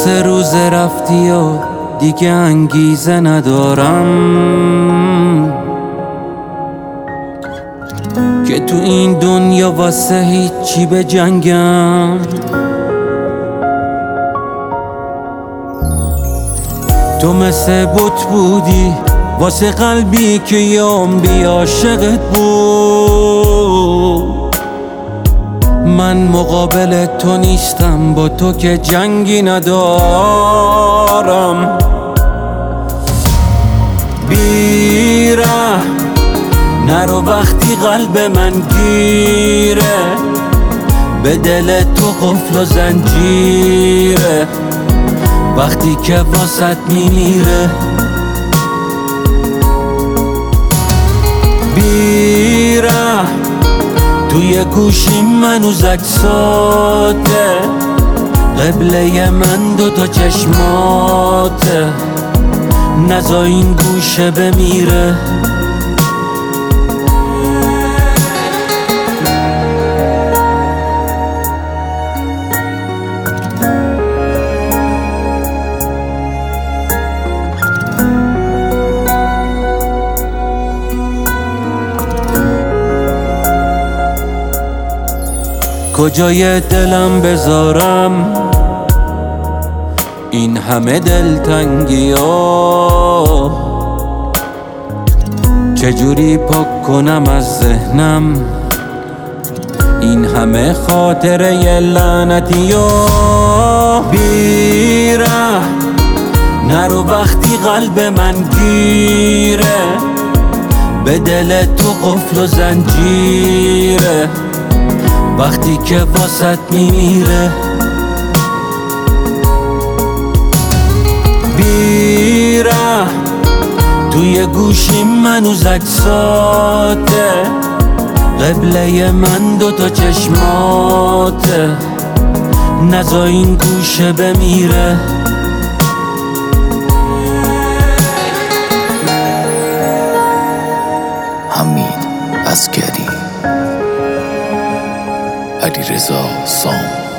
3 روز رفتی و دیگه انگیزه ندارم که تو این دنیا واسه هیچی به جنگم. تو مثل بت بودی واسه قلبی که یه عمری عاشقت بود. من مقابل تو نیستم، با تو که جنگی ندارم. بیره نرو وقتی قلب من گیره، به دل تو قفل و زنجیره وقتی که واسط میمیره. بیره توی گوشیم منوز عکساته، قبله من 2 تا چشماته، نزا این گوشه بمیره. کجای دلم بذارم این همه دلتنگی ها؟ چجوری پاک کنم از ذهنم این همه خاطره لعنتی ها؟ بیره نرو وقتی قلب من گیره، به دل تو قفل و زنجیره وقتی که واسط میمیره. بیره توی گوشیم منوز عکساته، قبله من 2 تا چشماته، نزا این گوشه بمیره. حمید عسگری، علیرضا سام.